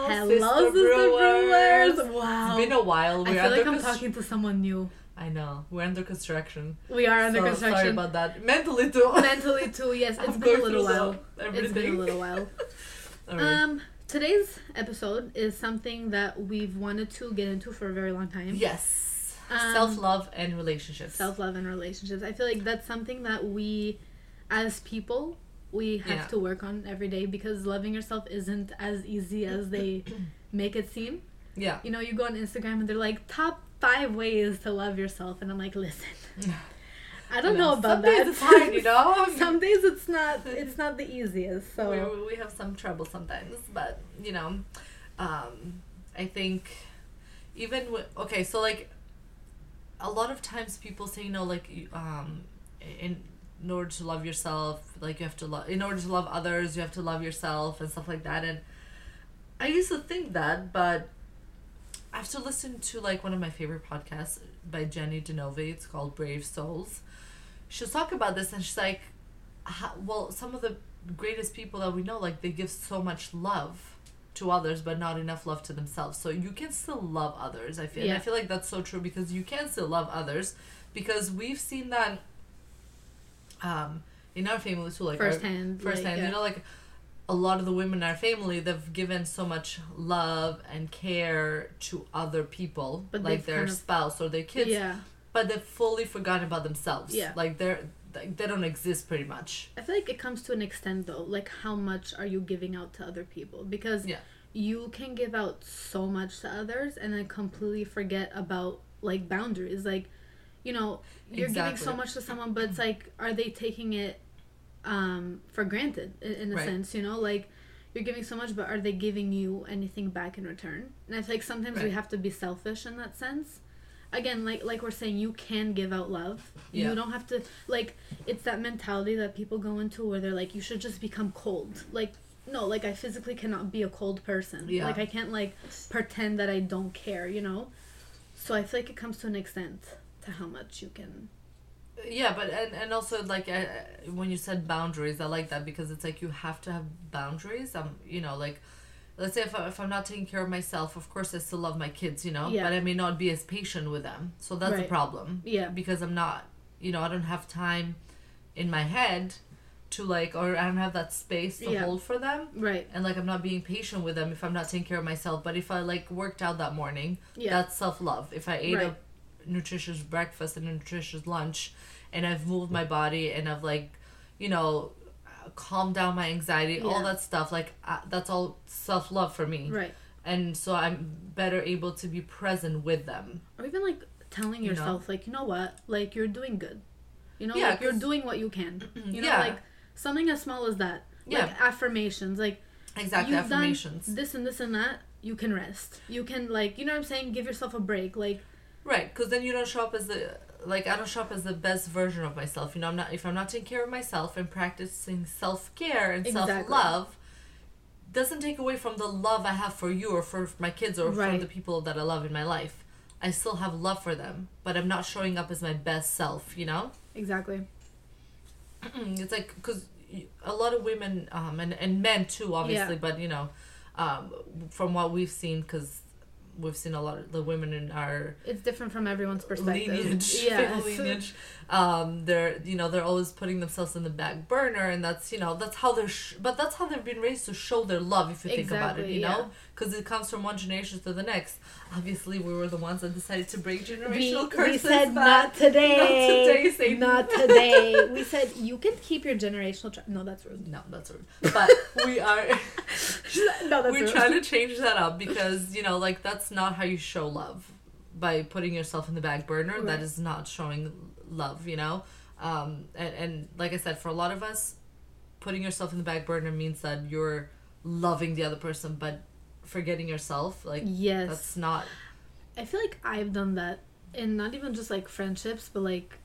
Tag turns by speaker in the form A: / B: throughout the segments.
A: Hello, Sister Brewers. Wow.
B: It's been a while.
A: I feel like I'm talking to someone new.
B: I know. We're under construction.
A: We are under construction.
B: Sorry about that. Mentally too.
A: Mentally too, yes. It's been a little while. It's been a little while. Right. Today's episode is something that we've wanted to get into for a very long time.
B: Yes. Self-love and relationships.
A: Self-love and relationships. I feel like that's something that we, as people, we have to work on every day, because loving yourself isn't as easy as they make it seem.
B: Yeah.
A: You know, you go on Instagram and they're like, top 5 ways to love yourself. And I'm like, listen, I don't know about that.
B: Some days it's hard, you know?
A: Some days it's not the easiest. So
B: we have some trouble sometimes. But, you know, I think even with, okay, so like a lot of times people say, you know, like, in order to love yourself, like you have to love, in order to love others, you have to love yourself and stuff like that. And I used to think that, but after listening to like one of my favorite podcasts by Jenny Denove, it's called Brave Souls. She'll talk about this and she's like, well, some of the greatest people that we know, like they give so much love to others, but not enough love to themselves. So you can still love others, I feel. Yeah. And I feel like that's so true, because you can still love others, because we've seen that in our family too, like
A: firsthand,
B: you know, like a lot of the women in our family, they've given so much love and care to other people, but like their spouse or their kids, but they've fully forgotten about themselves. Like they don't exist pretty much.
A: I feel like it comes to an extent though, like how much are you giving out to other people, because you can give out so much to others and then completely forget about like boundaries. Like, you know, you're giving so much to someone, but it's like, are they taking it for granted in a sense, you know? Like, you're giving so much, but are they giving you anything back in return? And I feel like sometimes we have to be selfish in that sense. Again, like we're saying, you can give out love. You don't have to, like, it's that mentality that people go into where they're like, you should just become cold. Like, no, like, I physically cannot be a cold person. Like, I can't, like, pretend that I don't care, you know? So I feel like it comes to an extent to how much you can.
B: Yeah, but and also like when you said boundaries, I like that, because it's like you have to have boundaries. You know, like let's say if I'm not taking care of myself, of course I still love my kids, you know, but I may not be as patient with them. So that's a problem. Yeah, because I'm not, you know, I don't have time in my head to like, or I don't have that space to hold for them. Right. And like I'm not being patient with them if I'm not taking care of myself. But if I like worked out that morning, that's self-love. If I ate a nutritious breakfast and a nutritious lunch, and I've moved my body and I've like, you know, calmed down my anxiety, all that stuff, like that's all self-love for me. Right. And so I'm better able to be present with them.
A: Or even like telling yourself, like, you know what, like you're doing good. You know, like you're doing what you can. You know, like something as small as that. Like affirmations, like
B: exactly,
A: you've
B: affirmations.
A: Done this and this and that, you can rest. You can, like, you know what I'm saying? Give yourself a break. Like,
B: right, because then you don't show up as I don't show up as the best version of myself. You know, if I'm not taking care of myself and practicing self-care and self-love, doesn't take away from the love I have for you or for my kids or for the people that I love in my life. I still have love for them, but I'm not showing up as my best self, you know? Exactly. It's like, because a lot of women, and men too, obviously, but, you know, from what we've seen, because we've seen a lot of the women in our...
A: It's different from everyone's perspective.
B: Lineage. They're always putting themselves in the back burner, and that's, you know, that's how they're... but that's how they've been raised to show their love, if you think about it, you know? Because it comes from one generation to the next. Obviously, we were the ones that decided to break generational curses.
A: We said, not today. Not today, Satan. Not today. We said, you can keep your generational... No, that's rude.
B: No, that's rude. But we are... we're trying to change that up, because, you know, like, that's not how you show love. By putting yourself in the back burner, that is not showing love, you know? And like I said, for a lot of us, putting yourself in the back burner means that you're loving the other person, but forgetting yourself. Like, that's not...
A: I feel like I've done that in not even just, like, friendships, but, like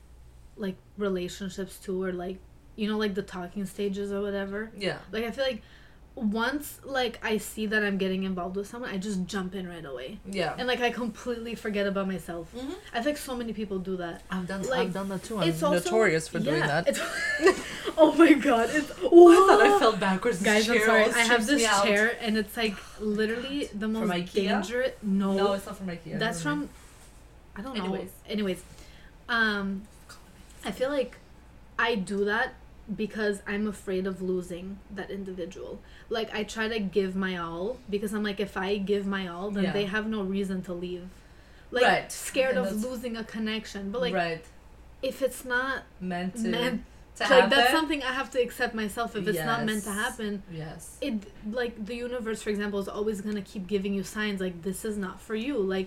A: relationships, too, or, like, you know, like, the talking stages or whatever. Yeah. Like, I feel like once like I see that I'm getting involved with someone, I just jump in right away.
B: Yeah.
A: And like I completely forget about myself. Mm-hmm. I think so many people do that.
B: I've done that too.
A: I'm
B: notorious for doing that.
A: Oh my god!
B: I thought I fell backwards.
A: Guys, I'm sorry. I have this chair, and it's like literally the most dangerous.
B: No, it's not from IKEA.
A: That's from. I don't know. Anyways, I feel like I do that because I'm afraid of losing that individual. Like, I try to give my all because I'm like, if I give my all, then they have no reason to leave. Like, scared of losing a connection. But like, if it's not
B: meant to
A: like
B: happen,
A: that's something I have to accept myself. If it's not meant to happen, it like the universe, for example, is always gonna keep giving you signs like this is not for you. Like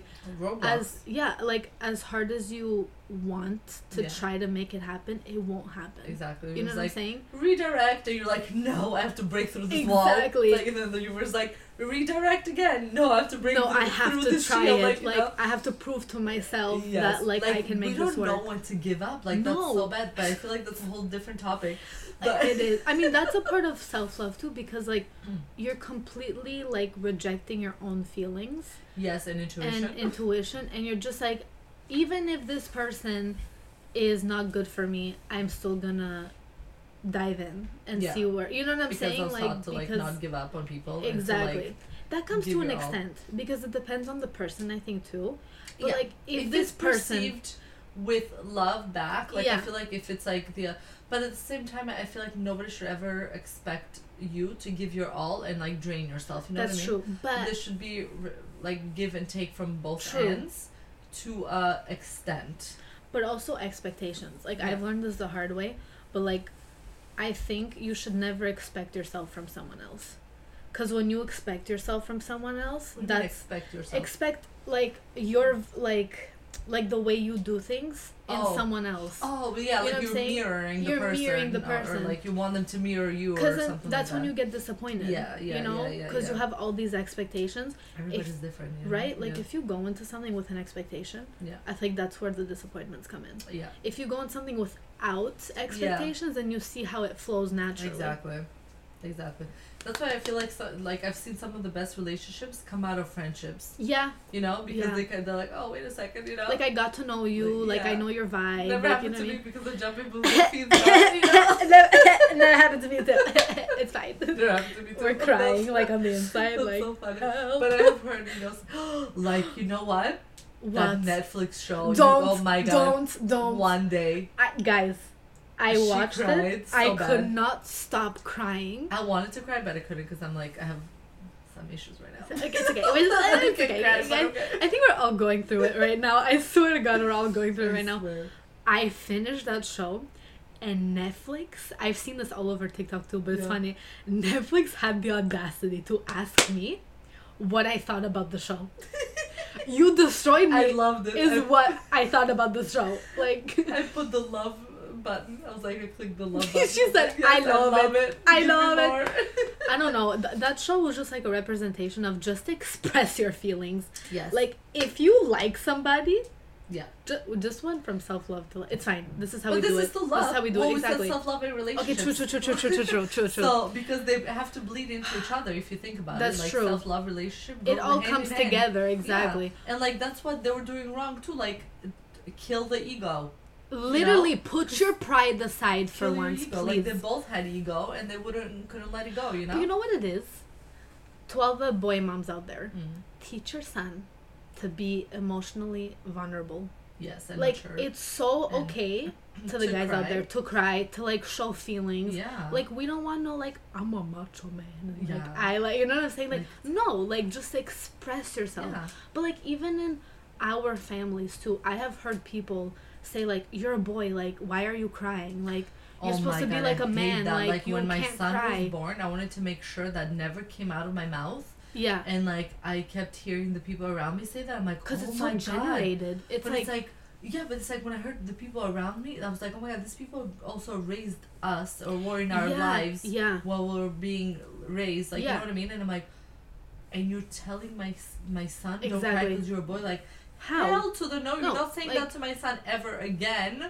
A: as hard as you want to try to make it happen, it won't happen.
B: Exactly.
A: You know what I'm saying?
B: Redirect, and you're like, no, I have to break through this wall.
A: Exactly.
B: Like, and then the universe is like, redirect again. No, I have to break through
A: I have
B: through
A: to
B: this
A: try
B: shield.
A: it.
B: Like,
A: I have to prove to myself that like I can make this work.
B: We don't know when to give up. Like that's so bad, but I feel like that's a whole different topic. But
A: it is. I mean, that's a part of self-love too, because like you're completely like rejecting your own feelings.
B: Yes, and
A: intuition, and you're just like, even if this person is not good for me, I'm still gonna dive in and see where, you know what I'm saying?
B: Like to like not give up on people.
A: Exactly.
B: And to, like,
A: that comes to an extent because it depends on the person, I think too. But like if this person
B: perceived with love back, like I feel like if it's like but at the same time I feel like nobody should ever expect you to give your all and like drain yourself, you know what I mean? That's true. But this should be like give and take from both ends to extent. But
A: also expectations. Like I've learned this the hard way, but like I think you should never expect yourself from someone else. Because when you expect yourself from someone else, expect like your like the way you do things in someone else.
B: Oh, but yeah, like you're mirroring the person. Or like you want them to mirror you or something like that.
A: That's when you get disappointed. You know? Because you have all these expectations.
B: Everybody's different.
A: Right? Like if you go into something with an expectation, I think that's where the disappointments come in.
B: Yeah.
A: If you go in something without expectations, then you see how it flows naturally.
B: Exactly. That's why I feel like I've seen some of the best relationships come out of friendships.
A: Yeah.
B: You know, because they're like, oh, wait a second, you know.
A: Like I got to know you, like I know your vibe.
B: Never
A: like,
B: happened
A: you know
B: to me because the jumping balloon feeds back, you know.
A: Never happened to me too. It's fine.
B: Never happened to me too.
A: We're crying like on the inside.
B: That's
A: like,
B: so funny. But I have heard, you know, like, you know what? That Netflix show. Oh my god.
A: Don't.
B: One day.
A: Guys. I watched it.
B: So
A: I could not stop crying.
B: I wanted to cry, but I couldn't because I'm like, I have some issues right now.
A: Okay, it's okay. It's okay. Guys, I think we're all going through it right now. I swear to God, we're all going through it right now. I finished that show, and Netflix, I've seen this all over TikTok too, but it's funny. Netflix had the audacity to ask me what I thought about the show. You destroyed me.
B: I loved it.
A: Is what I thought about the show. Like
B: I put the love button. I was like, I clicked the love button.
A: She said, I love it. I love
B: it.
A: I don't know. That show was just like a representation of just express your feelings.
B: Yes.
A: Like, if you like somebody,
B: yeah.
A: Just went from self-love to... It's fine. This is how we do it.
B: This is the love.
A: This is how we do it. Exactly.
B: We said self-love in relationships.
A: Okay, true.
B: So, because they have to bleed into each other if you think about
A: that's
B: it. Like,
A: true.
B: Self-love, relationship,
A: it all comes together, exactly.
B: Yeah. And, like, that's what they were doing wrong, too. Like, kill the ego.
A: Literally, put your pride aside for once, please.
B: Like, they both had ego, and they couldn't let it go, you know?
A: But you know what it is? To all the boy moms out there, teach your son to be emotionally vulnerable.
B: Yes, and
A: like
B: mature.
A: It's so okay to the guys out there to cry, to like show feelings.
B: Yeah.
A: Like we don't want no like I'm a macho man. And, like I like, you know what I'm saying? Like no, like just express yourself. Yeah. But like even in our families too, I have heard people say like you're a boy, like why are you crying? Like you're supposed to be like a man. Like you when my son was
B: born, I wanted to make sure that never came out of my mouth.
A: Yeah.
B: And like I kept hearing the people around me say that. I'm like,
A: because it's so generated.
B: It's like but it's like when I heard the people around me, I was like, oh my god, these people also raised us or were in our lives while we were being raised. Like you know what I mean? And I'm like, and you're telling my son don't cry because you're a boy. Like how? Hell to the no! You're not saying that to my son ever again.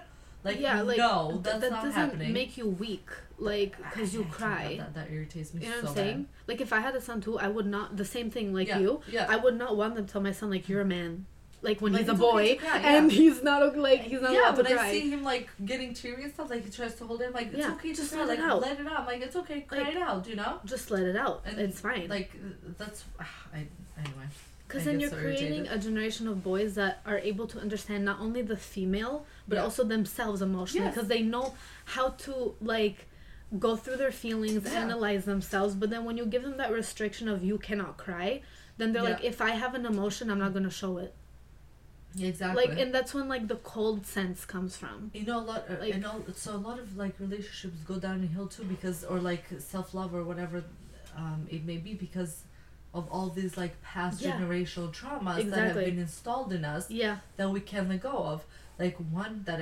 B: Like, yeah, like, no, that's
A: that
B: not
A: doesn't
B: happening.
A: Make you weak, like, because you cry.
B: That irritates me.
A: You know
B: so
A: what I'm saying?
B: Bad.
A: Like, if I had a son too, I would not, the same thing like you.
B: Yeah.
A: I would not want them to tell my son, like, you're a man. Like, when he's a boy,
B: okay cry,
A: and he's not, like, he's not allowed to cry.
B: Yeah, when I see him, like, getting teary and stuff, like, he tries to hold it, like, it's okay to cry, like, let it out. Like, it's okay, cry it out, you know?
A: Just let it out. And it's fine.
B: Like, that's, anyway.
A: Because then you're creating a generation of boys that are able to understand not only the female, but also themselves emotionally. Because they know how to, like, go through their feelings, analyze themselves. But then when you give them that restriction of you cannot cry, then they're like, if I have an emotion, I'm not going to show it.
B: Yeah, exactly.
A: Like, and that's when, like, the cold sense comes from.
B: You know, a lot of, like, relationships go downhill, too, because, or, like, self-love or whatever it may be, because of all these, like, past generational traumas that have been installed in us that we can't let go of. Like, one that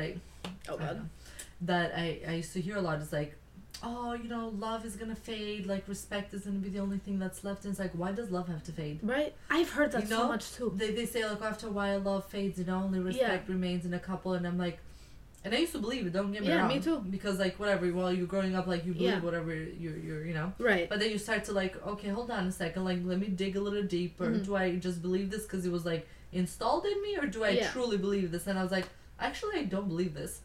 B: I used to hear a lot is, like, oh, you know, love is gonna fade, like, respect is gonna be the only thing that's left. And it's like, why does love have to fade?
A: Right? I've heard that so much too.
B: They say, like, after a while love fades and only respect remains in a couple. And I'm like, and I used to believe it, don't get me wrong. Yeah, me too. Because, like, whatever, while you're growing up, like, you believe whatever you're, you know.
A: Right.
B: But then you start to, like, okay, hold on a second, like, let me dig a little deeper. Do I just believe this because it was, like, installed in me? Or do I truly believe this? And I was like, actually, I don't believe this.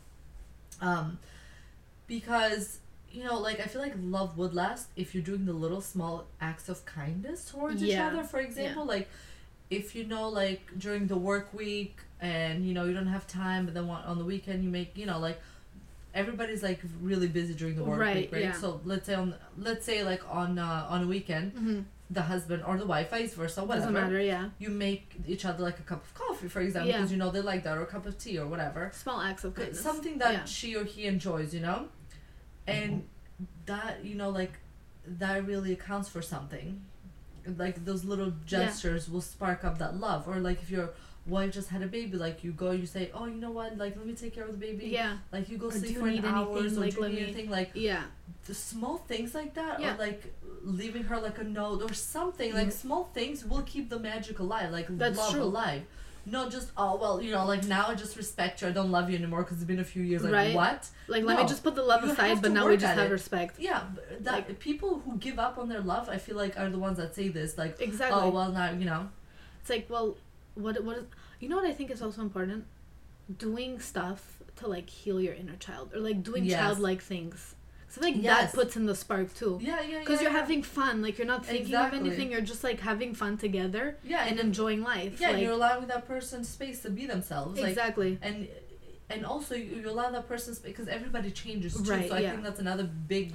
B: Because, you know, like, I feel like love would last if you're doing the little small acts of kindness towards each other. For example, like, if you know, like, during the work week and, you know, you don't have time, but then on the weekend you make, you know, like, everybody's, like, really busy during the work week, right? So let's say like on a weekend, the husband or the wife, vice versa, whatever.
A: Doesn't matter,
B: you make each other, like, a cup of coffee, for example, because you know they like that, or a cup of tea or whatever.
A: Small acts of kindness.
B: Something that she or he enjoys, you know? And that, you know, like, that really accounts for something. Like, those little gestures will spark up that love. Or, like, if your wife just had a baby, like, you go, you say, oh, you know what, like, let me take care of the baby.
A: Yeah.
B: Like, you go sleep for an hour, or
A: like,
B: do you need anything, like, the small things like that, or, like, leaving her, like, a note or something, like, small things will keep the magic alive, like, love alive. Not just, oh, well, you know, like, now I just respect you, I don't love you anymore because it's been a few years. Like, what?
A: Like, let me just put the love aside, but now we just have respect.
B: Yeah, that, like, people who give up on their love, I feel like, are the ones that say this. Like,
A: exactly.
B: Oh, well, now, you know.
A: It's like, well, what is... You know what I think is also important? Doing stuff to, like, heal your inner child. Or, like, doing childlike things. So, like, that puts in the spark, too.
B: Yeah.
A: Because you're having fun. Like, you're not thinking of anything. You're just, like, having fun together. Yeah. And enjoying life.
B: Yeah,
A: like,
B: you're allowing that person space to be themselves.
A: Exactly.
B: Like, and also, you allow that person space, because everybody changes, too. Right, so I think that's another big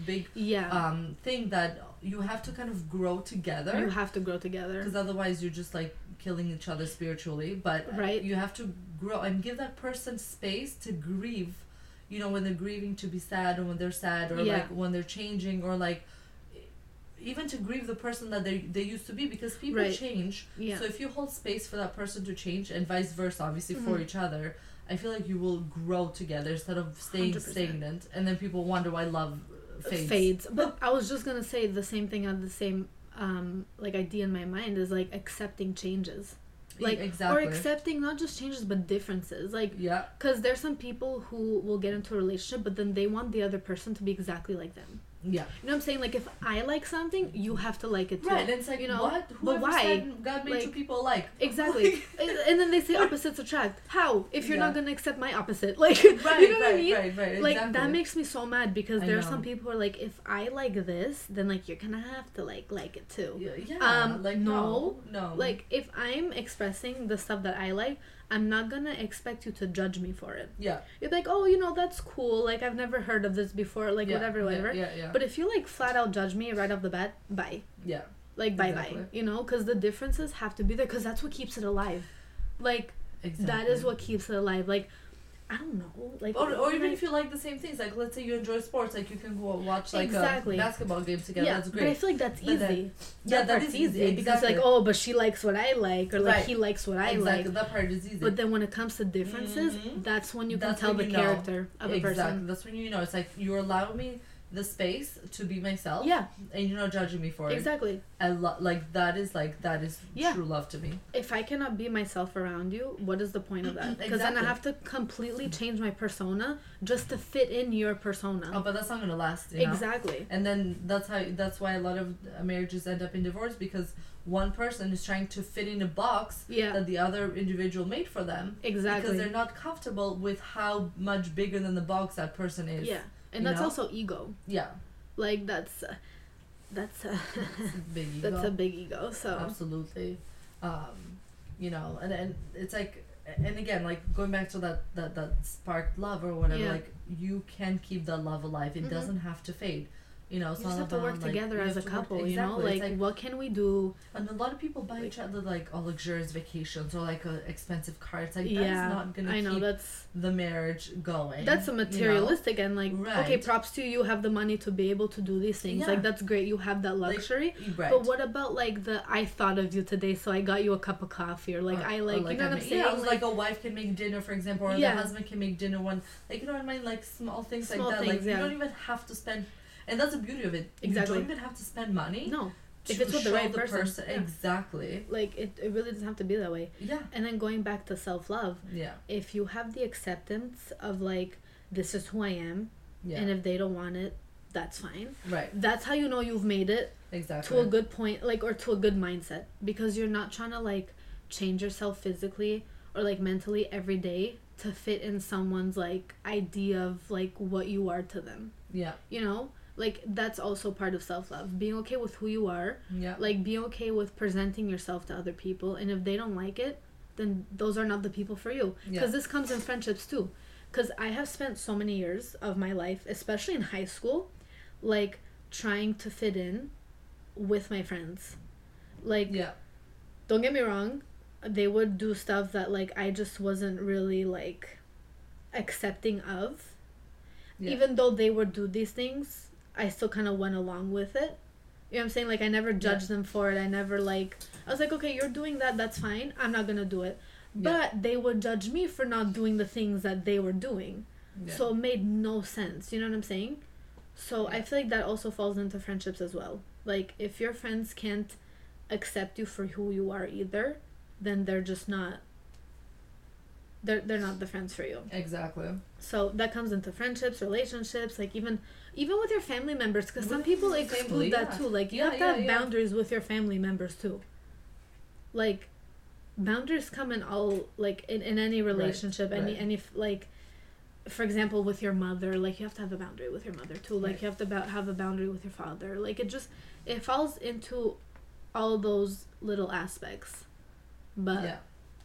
B: thing, that you have to kind of grow together.
A: You have to grow together.
B: Because otherwise, you're just, like, killing each other spiritually. But you have to grow and give that person space to grieve. You know, when they're grieving, to be sad, or when they're sad, or like when they're changing, or like even to grieve the person that they used to be, because people change. Yeah. So if you hold space for that person to change, and vice versa, obviously for each other, I feel like you will grow together instead of staying 100%. Stagnant, and then people wonder why love fades.
A: But I was just gonna say the same thing. On the same like idea in my mind is like accepting changes. Like, exactly. Or accepting not just changes but differences, like, because there's some people who will get into a relationship but then they want the other person to be exactly like them. Yeah. You know what I'm saying? Like, if I like something, you have to like it too.
B: Right, and it's like, you know, what? Whoever
A: but why?
B: Said God made two people alike.
A: Exactly. And then they say opposites attract. How? If you're not going to accept my opposite. Like, you know what I mean? Right, exactly. Like, that makes me so mad, because there are some people who are like, if I like this, then, like, you're going to have to, like it too.
B: Yeah. Like, no.
A: Like, if I'm expressing the stuff that I like, I'm not gonna expect you to judge me for it. Yeah. You're like, oh, you know, that's cool. Like, I've never heard of this before. Like, whatever. Yeah. But if you, like, flat out judge me right off the bat, bye. Yeah. Like, bye-bye. You know? Because the differences have to be there. Because that's what keeps it alive. Like, that is what keeps it alive. Like, I don't know. Like,
B: or even if you like the same things. Like, let's say you enjoy sports. Like, you can go watch, like, a basketball game together. Yeah, that's great.
A: But I feel like that's easy. That is easy. Exactly. Because, like, oh, but she likes what I like. Or, like, he likes what I like.
B: That part is easy.
A: But then when it comes to differences, that's when you can tell the character of a person.
B: Exactly. That's when you know. It's like, you allow me the space to be myself.
A: Yeah.
B: And you're not judging me for it.
A: Exactly.
B: That is true love to me.
A: If I cannot be myself around you, what is the point of that? Because then I have to completely change my persona just to fit in your persona.
B: Oh, but that's not gonna last. You know?
A: Exactly.
B: And then that's why a lot of marriages end up in divorce, because one person is trying to fit in a box that the other individual made for them.
A: Exactly.
B: Because they're not comfortable with how much bigger than the box that person is.
A: Yeah. And that's also ego.
B: Yeah.
A: Like that's a
B: big ego.
A: That's a big ego. So
B: absolutely. You know, and it's like, and again, like going back to that sparked love or whatever, like you can keep that love alive. It doesn't have to fade. You know,
A: you just have to work together as a couple, you know? Like, what can we do?
B: And a lot of people buy each other, like, luxurious vacations or, like, expensive cars. Like, that's not going to keep the marriage going.
A: That's a materialistic, you know? And, like, okay, props to you. You have the money to be able to do these things. Yeah. Like, that's great. You have that luxury. Like, but what about, like, I thought of you today, so I got you a cup of coffee. Or, like, you know what I'm saying?
B: Yeah, like, a wife can make dinner, for example, or the husband can make dinner one. Like, you know what I mean? Like, small things like that. Like, you don't even have to spend... And that's the beauty of it. Exactly. You don't even have to spend money.
A: No. If it's with the right person.
B: Yeah. Exactly.
A: Like, it really doesn't have to be that way.
B: Yeah.
A: And then going back to self-love.
B: Yeah.
A: If you have the acceptance of, like, this is who I am. Yeah. And if they don't want it, that's fine.
B: Right.
A: That's how you know you've made it.
B: Exactly.
A: To a good point, like, or to a good mindset. Because you're not trying to, like, change yourself physically or, like, mentally every day to fit in someone's, like, idea of, like, what you are to them.
B: Yeah.
A: You know? Like, that's also part of self-love. Being okay with who you are.
B: Yeah.
A: Like, being okay with presenting yourself to other people. And if they don't like it, then those are not the people for you. Because this comes in friendships, too. Because I have spent so many years of my life, especially in high school, like, trying to fit in with my friends. Like, don't get me wrong. They would do stuff that, like, I just wasn't really, like, accepting of. Yeah. Even though they would do these things, I still kind of went along with it. You know what I'm saying? Like, I never judged them for it. I never, like... I was like, okay, you're doing that. That's fine. I'm not going to do it. But they would judge me for not doing the things that they were doing. Yeah. So it made no sense. You know what I'm saying? So I feel like that also falls into friendships as well. Like, if your friends can't accept you for who you are either, then they're just not... They're not the friends for you.
B: Exactly.
A: So that comes into friendships, relationships, like even with your family members, because some people exclude that too. Like, you have to have boundaries with your family members too. Like, boundaries come in all, like, in any relationship, any like, for example, with your mother, like, you have to have a boundary with your mother too. Like, you have to have a boundary with your father. Like, it falls into all those little aspects. But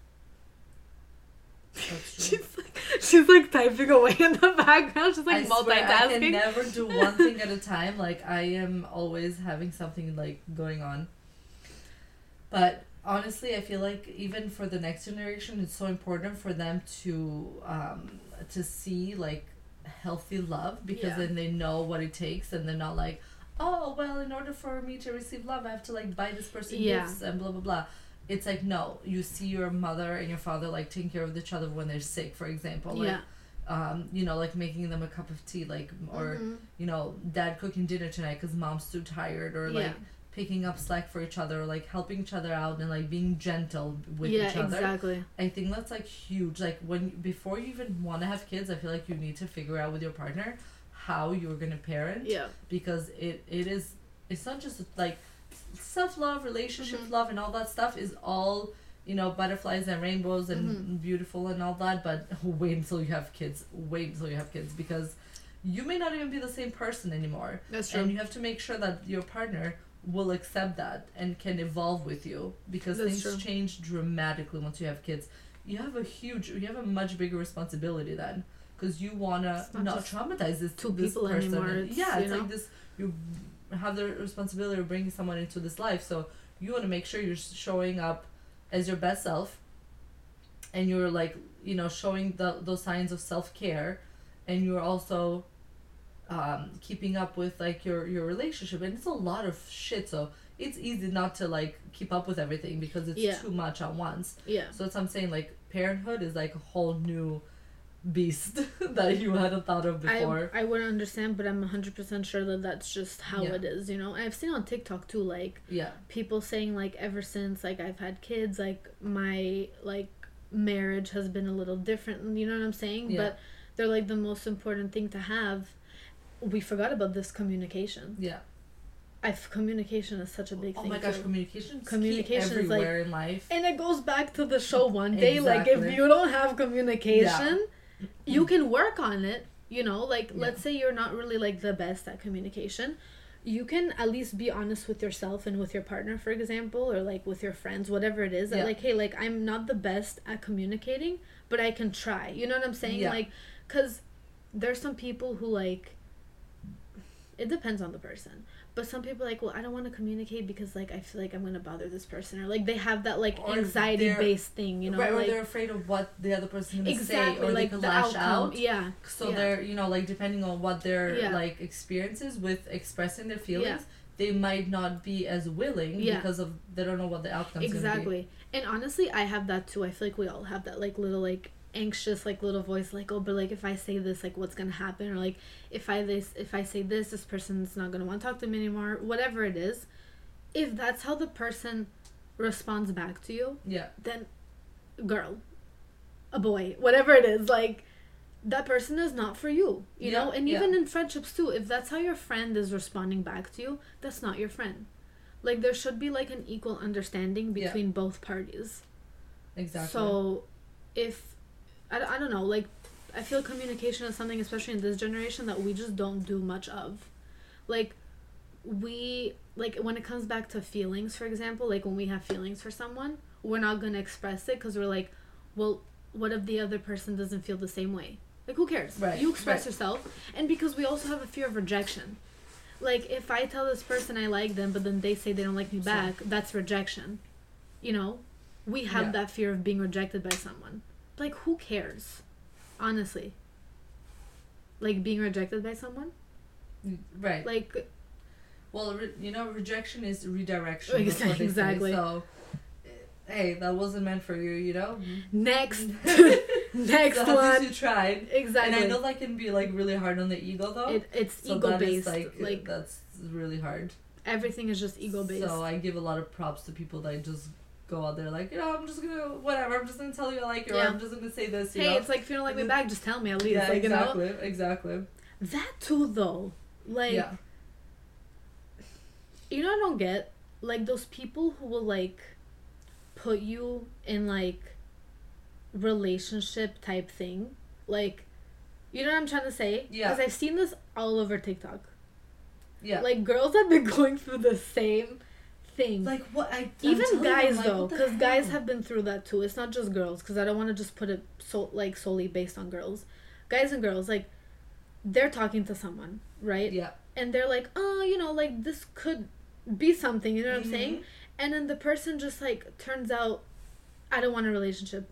A: she's like typing away in the background. She's like multitasking.
B: I can never do one thing at a time. Like, I am always having something, like, going on. But honestly, I feel like even for the next generation, it's so important for them to see, like, healthy love, because then they know what it takes, and they're not like, oh, well, in order for me to receive love, I have to, like, buy this person gifts and blah blah blah. It's like, no, you see your mother and your father, like, taking care of each other when they're sick, for example. Like, you know, like, making them a cup of tea, like, or, you know, dad cooking dinner tonight because mom's too tired, or, like, picking up slack for each other, or, like, helping each other out, and, like, being gentle with each other.
A: Yeah, exactly.
B: I think that's, like, huge. Like, before you even want to have kids, I feel like you need to figure out with your partner how you're going to parent. Yeah. Because it's not just, like, self-love, relationship love, and all that stuff is all, you know, butterflies and rainbows and beautiful and all that, but wait until you have kids, because you may not even be the same person anymore.
A: That's true.
B: And you have to make sure that your partner will accept that and can evolve with you, because things change dramatically once you have kids. You have a much bigger responsibility then, because you want to not traumatize this
A: people
B: person
A: anymore.
B: It's like this, you have the responsibility of bringing someone into this life, so you want to make sure you're showing up as your best self, and you're, like, you know, showing those signs of self-care, and you're also keeping up with, like, your relationship. And it's a lot of shit, so it's easy not to, like, keep up with everything because it's too much at once. So that's what I'm saying, like, parenthood is, like, a whole new beast that you hadn't thought of before.
A: I wouldn't understand, but I'm 100% sure that that's just how it is, you know? I've seen on TikTok too, like, people saying, like, ever since, like, I've had kids, like, my, like, marriage has been a little different, you know what I'm saying? But they're, like, the most important thing to have. We forgot about this communication. Communication is such a big thing.
B: Oh my gosh, communication
A: is
B: everywhere
A: like,
B: in life.
A: And it goes back to the show one day. Like, if you don't have communication, you can work on it. You know, like, let's say you're not really, like, the best at communication. You can at least be honest with yourself and with your partner, for example, or, like, with your friends, whatever it is. That, like, hey, like, I'm not the best at communicating, but I can try. You know what I'm saying? Like, because there's some people who, like, it depends on the person. But some people are like, well, I don't want to communicate because, like, I feel like I'm going to bother this person. Or, like, they have that, like, anxiety-based thing, you know?
B: Right,
A: like,
B: or they're afraid of what the other person is going to say. Or
A: like,
B: they could lash out.
A: Yeah.
B: So they're, you know, like, depending on what their, like, experiences with expressing their feelings, they might not be as willing because of, they don't know what the outcome's going to be.
A: Exactly. And honestly, I have that, too. I feel like we all have that, like, little, like, anxious, like, little voice, like, oh, but, like, if I say this, like, what's gonna happen? Or, like, if I say this person's not gonna want to talk to me anymore. Whatever it is, if that's how the person responds back to you, then girl, a boy, whatever it is, like, that person is not for you, you know? And even in friendships too, if that's how your friend is responding back to you, that's not your friend. Like, there should be, like, an equal understanding between both parties.
B: Exactly.
A: So if I don't know, like, I feel communication is something, especially in this generation, that we just don't do much of. Like, when it comes back to feelings, for example, like, when we have feelings for someone, we're not going to express it because we're like, well, what if the other person doesn't feel the same way? Like, who cares?
B: Right.
A: You express yourself. And because we also have a fear of rejection. Like, if I tell this person I like them, but then they say they don't like me back, that's rejection. You know? We have that fear of being rejected by someone. Like, who cares? Honestly. Like, being rejected by someone?
B: Right.
A: Like...
B: Well, you know, rejection is redirection.
A: Exactly.
B: So, hey, that wasn't meant for you, you know?
A: Next. Next
B: so
A: one.
B: At least you tried.
A: Exactly.
B: And I know that can be, like, really hard on the ego, though.
A: It's so ego-based.
B: Like, that's really hard.
A: Everything is just ego-based.
B: So I give a lot of props to people that just go out there like, you know, I'm just gonna, whatever, I'm just gonna tell you I like you, or I'm just gonna say this, you know?
A: It's like, if you don't like me back, just tell me at least.
B: Yeah,
A: like,
B: exactly,
A: you know?
B: exactly.
A: That too, though. Like, you know, I don't get, like, those people who will, like, put you in, like, relationship type thing. Like, you know what I'm trying to say?
B: Yeah.
A: Because I've seen this all over TikTok.
B: Yeah.
A: Like, girls have been going through the same thing.
B: Like, what?
A: Even guys, though, because guys have been through that too. It's not just girls, because I don't want to just put it solely based on girls. Guys and girls, like, they're talking to someone, right?
B: Yeah.
A: And they're like, oh, you know, like, this could be something, you know what I'm saying? And then the person just, like, turns out, I don't want a relationship.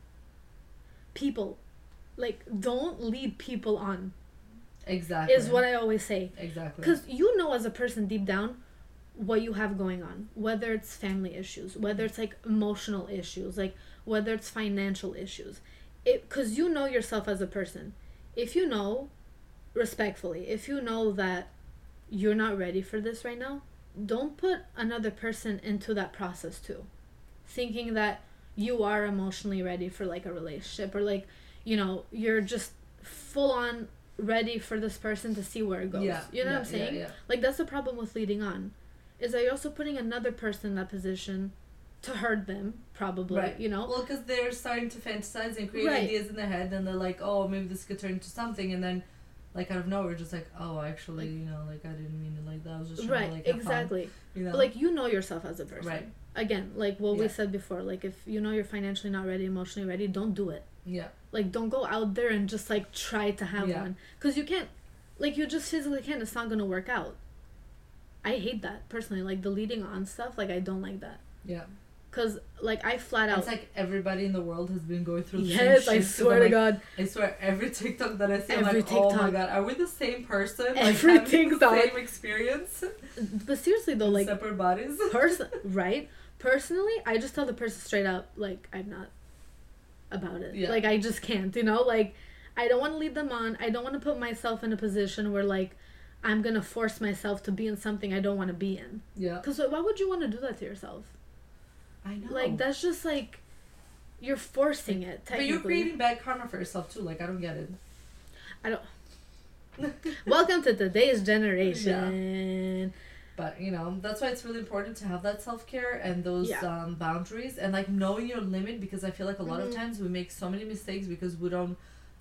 A: People, like, don't lead people on.
B: Exactly.
A: Is what I always say.
B: Exactly.
A: Because you know, as a person deep down, what you have going on, whether it's family issues, whether it's, like, emotional issues, like, whether it's financial issues, because you know yourself as a person. If you know, respectfully, if you know that you're not ready for this right now, don't put another person into that process too, thinking that you are emotionally ready for, like, a relationship, or, like, you know, you're just full on ready for this person to see where it goes. You know what I'm saying? Like, that's the problem with leading on, is that you're also putting another person in that position to hurt them, probably, you know?
B: Well, because they're starting to fantasize and create ideas in their head, and they're like, oh, maybe this could turn into something, and then, like, out of nowhere, just like, oh, actually, you know, like, I didn't mean it like that. I was just trying to, like, have
A: exactly.
B: fun, you know?
A: But, like, you know yourself as a person.
B: Right.
A: Again, like what we said before, like, if you know you're financially not ready, emotionally ready, don't do it.
B: Yeah.
A: Like, don't go out there and just, like, try to have one. Because you can't, like, you just physically can't. It's not going to work out. I hate that, personally. Like, the leading on stuff, like, I don't like that.
B: Yeah.
A: Because, like, I flat out...
B: It's like everybody in the world has been going through the same shit.
A: Yes, I swear to God.
B: I swear, every TikTok that I see, I'm like, oh my God, are we the same person?
A: Every
B: like,
A: TikTok.
B: The same experience?
A: But seriously, though, like...
B: Separate bodies?
A: Right? Personally, I just tell the person straight up, like, I'm not about it.
B: Yeah.
A: Like, I just can't, you know? Like, I don't want to lead them on. I don't want to put myself in a position where, like, I'm going to force myself to be in something I don't want to be in.
B: Yeah.
A: Because why would you want to do that to yourself?
B: I know.
A: Like, that's just, like, you're forcing it, technically.
B: But you're creating bad karma for yourself, too. Like, I don't get it.
A: I don't... Welcome to today's generation.
B: Yeah. But, you know, that's why it's really important to have that self-care and those boundaries and, like, knowing your limit, because I feel like a lot of times we make so many mistakes because we don't,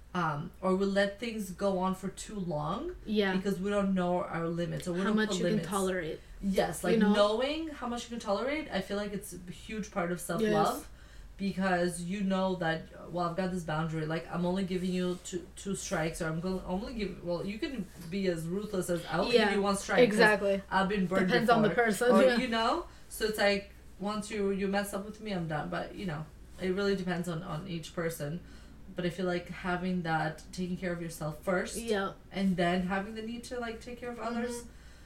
B: or we let things go on for too long because we don't know our limits, or we don't
A: much you can tolerate.
B: Yes, like, knowing how much you can tolerate, I feel like it's a huge part of self-love. Yes. Because you know that, well, I've got this boundary, like, I'm only giving you two strikes, or I'm going to only give, well, you can be as ruthless as, I'll only give you one strike.
A: Exactly.
B: I've been burned
A: Depends
B: before.
A: On the person.
B: Or, you know? So it's like, once you mess up with me, I'm done. But, you know, it really depends on each person. But I feel like having that, taking care of yourself first, and then having the need to, like, take care of others,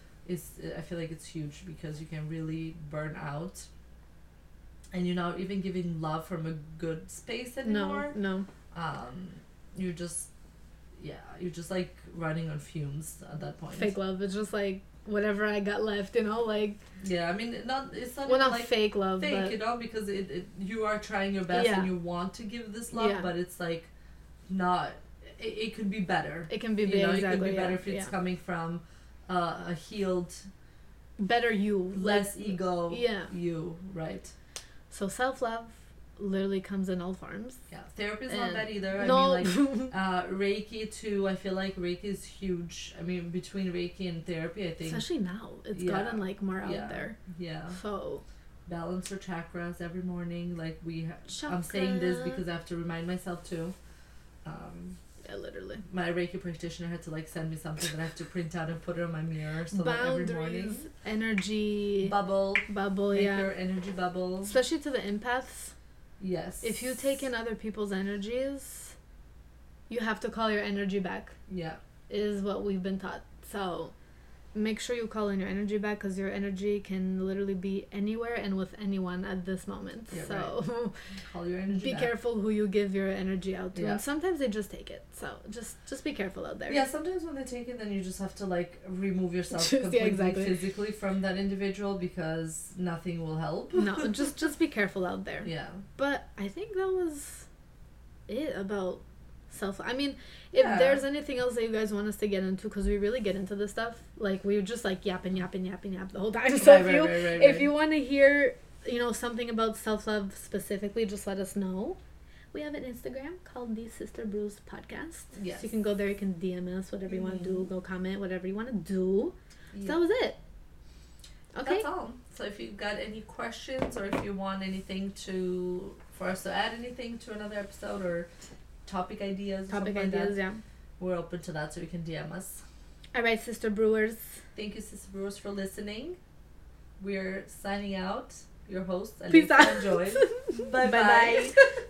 B: I feel like it's huge, because you can really burn out. And you're not even giving love from a good space anymore.
A: No.
B: You're just like running on fumes at that point.
A: Fake love. It's just like whatever I got left, you know, like.
B: Yeah, I mean, it's not.
A: Well, not
B: like
A: fake love.
B: Fake,
A: but...
B: you know, because you are trying your best and you want to give this love, but it's like not. It could be better.
A: It can be
B: It could be better if it's coming from a healed.
A: Better you.
B: Less ego. Yeah. You, right.
A: So self-love literally comes in all forms.
B: Yeah, therapy is not bad either. No. I mean, like, Reiki too. I feel like Reiki is huge. I mean, between Reiki and therapy, I think.
A: Especially now. It's gotten, like, more out there.
B: Yeah.
A: So.
B: Balance your chakras every morning. Like, I'm saying this because I have to remind myself too.
A: Yeah, literally.
B: My Reiki practitioner had to, like, send me something that I have to print out and put it on my mirror. So
A: boundaries,
B: every morning.
A: Energy.
B: Bubble,
A: Make
B: your energy bubble.
A: Especially to the empaths.
B: Yes.
A: If you take in other people's energies, you have to call your energy back.
B: Yeah.
A: Is what we've been taught. So make sure you call in your energy back, because your energy can literally be anywhere and with anyone at this moment.
B: Yeah,
A: so
B: right. Call your energy
A: be
B: back.
A: careful who you give your energy out to. And sometimes they just take it. So just be careful out there.
B: Yeah, sometimes when they take it, then you just have to, like, remove yourself completely physically from that individual, because nothing will help.
A: No, just be careful out there.
B: Yeah.
A: But I think that was it about I mean, if there's anything else that you guys want us to get into, because we really get into this stuff, like, we just, like, yap the whole time. So if you want to hear, you know, something about self-love specifically, just let us know. We have an Instagram called The Sister Brews Podcast.
B: Yes.
A: So you can go there, you can DM us, whatever you want to do, go comment, whatever you want to do. Yeah. So that was it. Okay.
B: That's all. So if you've got any questions, or if you want anything for us to add anything to another episode, or topic ideas, we're open to that, so you can DM us.
A: All right, Sister Brewers.
B: Thank you, Sister Brewers, for listening. We're signing out. Your hosts,
A: Peace out.
B: Joy. Bye bye.